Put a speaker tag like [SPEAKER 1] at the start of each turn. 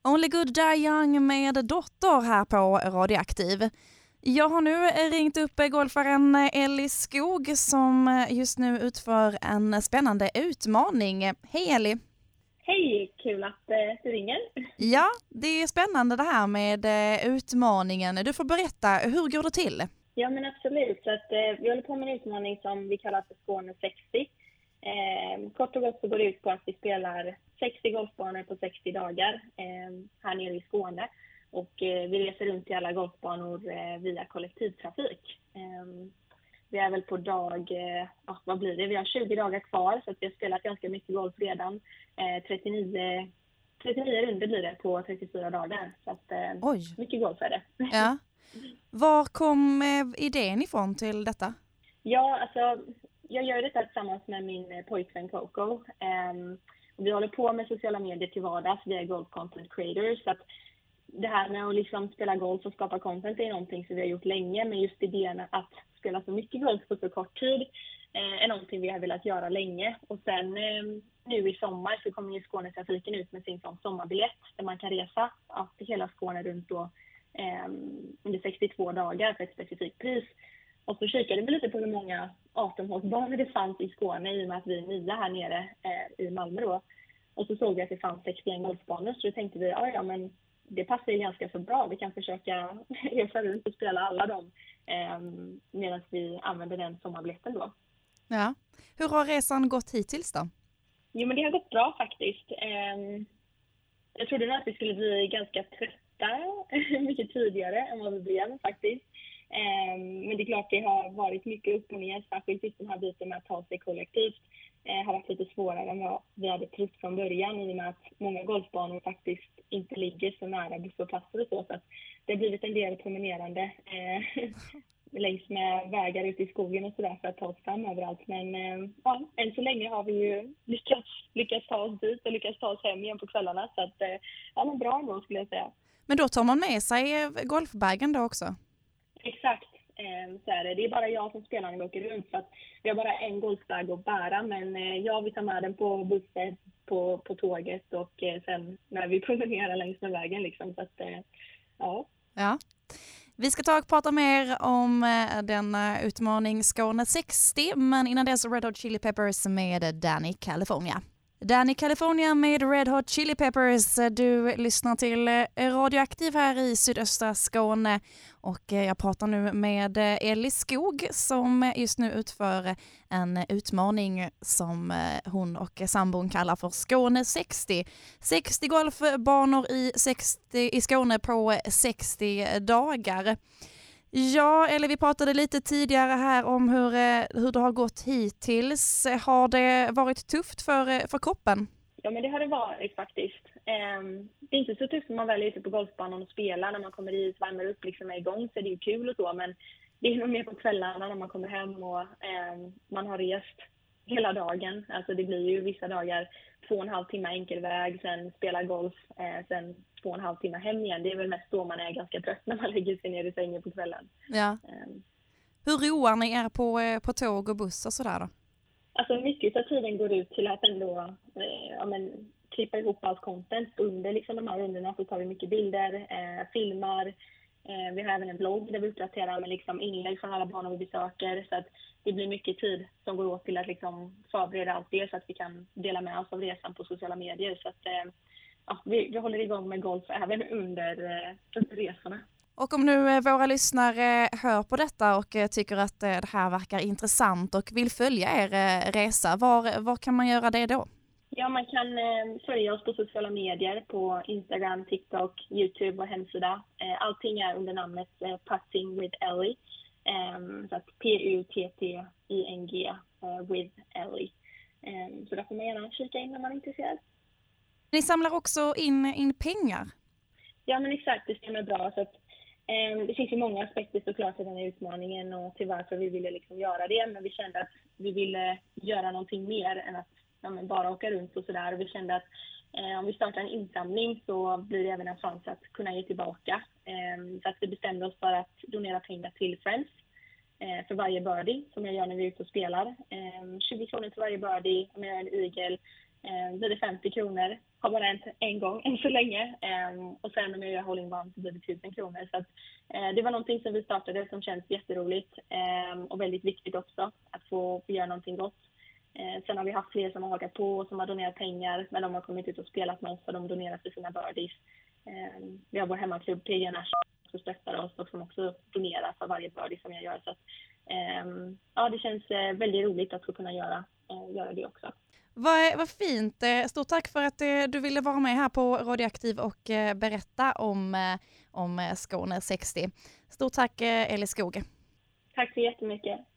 [SPEAKER 1] Only Good Die Young med Dotter här på Radioaktiv. Jag har nu ringt upp golfaren Ellie Skog som just nu utför en spännande utmaning. Hej Ellie!
[SPEAKER 2] Hej, kul att du ringer.
[SPEAKER 1] Ja, det är spännande det här med utmaningen. Du får berätta, hur går det till?
[SPEAKER 2] Ja men absolut, så att, vi håller på med en utmaning som vi kallar för Skåne 60. Kort och gott så går det ut på att vi spelar 60 golfbanor på 60 dagar här nere i Skåne. Och vi reser runt till alla golfbanor via kollektivtrafik. Vi är väl på dag, vad blir det? Vi har 20 dagar kvar så att vi har spelat ganska mycket golf redan. 39 runder blir det på 34 dagar. Så att, mycket golf är det.
[SPEAKER 1] Ja. Var kom idén ifrån till detta?
[SPEAKER 2] Ja, alltså jag gör detta tillsammans med min pojkvän Coco. Vi håller på med sociala medier till vardags, vi är golf content creators. Så att det här med att liksom spela golf och skapa content är någonting som vi har gjort länge. Men just idén att spela så mycket golf på så kort tid är någonting vi har velat göra länge. Och sen nu i sommar så kommer ju Skånetrafiken ut med sin sommarbiljett där man kan resa hela Skåne runt då, under 62 dagar för ett specifikt pris. Och så kikade vi lite på hur många 18-hålsbanor det fanns i Skåne i och med att vi är nya här nere i Malmö då. Och så såg vi att det fanns 61 golfbanor så då tänkte vi men det passar ju ganska så bra. Vi kan försöka resa runt och spela alla dem medan vi använder den sommarbiljetten då.
[SPEAKER 1] Ja. Hur har resan gått hittills då? Jo
[SPEAKER 2] men det har gått bra faktiskt. Jag trodde nog att vi skulle bli ganska trötta mycket tidigare än vad vi blev faktiskt. Men det är klart det har varit mycket upp och ner, särskilt just den här biten med att ta sig kollektivt har varit lite svårare än vad vi hade trott från början i och med att många golfbanor faktiskt inte ligger så nära busshållplatser och så att det har blivit en del promenerande längs med vägar ute i skogen och sådär för att ta oss fram överallt. Men än så länge har vi ju lyckats ta oss dit och lyckats ta oss hem igen på kvällarna så att men bra ändå skulle jag säga.
[SPEAKER 1] Men då tar man med sig golfbagen då också?
[SPEAKER 2] Exakt, så är det. Det är bara jag som spelar när vi åker runt så att vi har bara en golfbag att bära men jag vill ta med den på bussen, på tåget och sen när vi promenerar längs med vägen liksom så att
[SPEAKER 1] Ja. Vi ska ta och prata mer om denna utmaning Skåne 60 men innan dess Red Hot Chili Peppers med Danny California. Danny California med Red Hot Chili Peppers. Du lyssnar till Radioaktiv här i sydöstra Skåne och jag pratar nu med Ellie Skog som just nu utför en utmaning som hon och sambon kallar för Skåne 60. 60 golfbanor i Skåne på 60 dagar. Ja, eller vi pratade lite tidigare här om hur det har gått hittills. Har det varit tufft för kroppen?
[SPEAKER 2] Ja, men det har det varit faktiskt. Det är inte så tufft när man väl är ute på golfbanan och spelar. När man kommer dit, värmer upp, liksom är igång så är det ju kul och så. Men det är nog mer på kvällarna när man kommer hem och man har rest hela dagen. Alltså det blir ju vissa dagar 2,5 timmar enkelväg, sen spela golf, sen 2,5 timmar hem igen. Det är väl mest då man är ganska trött när man lägger sig ner i sängen på kvällen.
[SPEAKER 1] Ja. Hur roar ni er på tåg och buss och sådär då?
[SPEAKER 2] Alltså mycket av tiden går ut till att ändå klippa ihop allt content under liksom de här rundorna så tar vi mycket bilder, filmar. Vi har även en blogg där vi uppdaterar med liksom inlägg från alla banor vi besöker så att det blir mycket tid som går åt till att liksom förbereda allt det så att vi kan dela med oss av resan på sociala medier så att vi håller igång med golf även under resorna.
[SPEAKER 1] Och om nu våra lyssnare hör på detta och tycker att det här verkar intressant och vill följa er resa, var kan man göra det då?
[SPEAKER 2] Ja, man kan följa oss på sociala medier på Instagram, TikTok, YouTube och hemsida. Allting är under namnet Putting with Ellie. Så att Putting with Ellie. Så där får man gärna kika in när man är intresserad.
[SPEAKER 1] Ni samlar också in pengar?
[SPEAKER 2] Ja, men exakt. Det stämmer bra. Så att, det finns ju många aspekter såklart i den här utmaningen och till varför vi ville liksom göra det. Men vi kände att vi ville göra någonting mer än att bara åka runt och sådär. Och vi kände att om vi startar en insamling så blir det även en chans att kunna ge tillbaka. Så att vi bestämde oss för att donera pengar till Friends för varje birdie som jag gör när vi är ute och spelar. 20 kronor till varje birdie om jag gör en eagle. Blir det 50 kronor. har bara hänt en gång än så länge. Och sen om jag gör hole-in-one så blir det 1000 kronor. Så att, det var någonting som vi startade som känns jätteroligt och väldigt viktigt också att få göra någonting gott. Sen har vi haft fler som har hakat på och som har donerat pengar när de har kommit ut och spelat med oss och de donerar för sina birdies. Vi har vår hemmaklubb PGA National som stöttar oss och som också donerar för varje birdie som jag gör. Så att, ja, det känns väldigt roligt att få kunna göra det också.
[SPEAKER 1] Vad fint. Stort tack för att du ville vara med här på Radioaktiv och berätta om Skåne 60. Stort tack Ellie Skog.
[SPEAKER 2] Tack så jättemycket.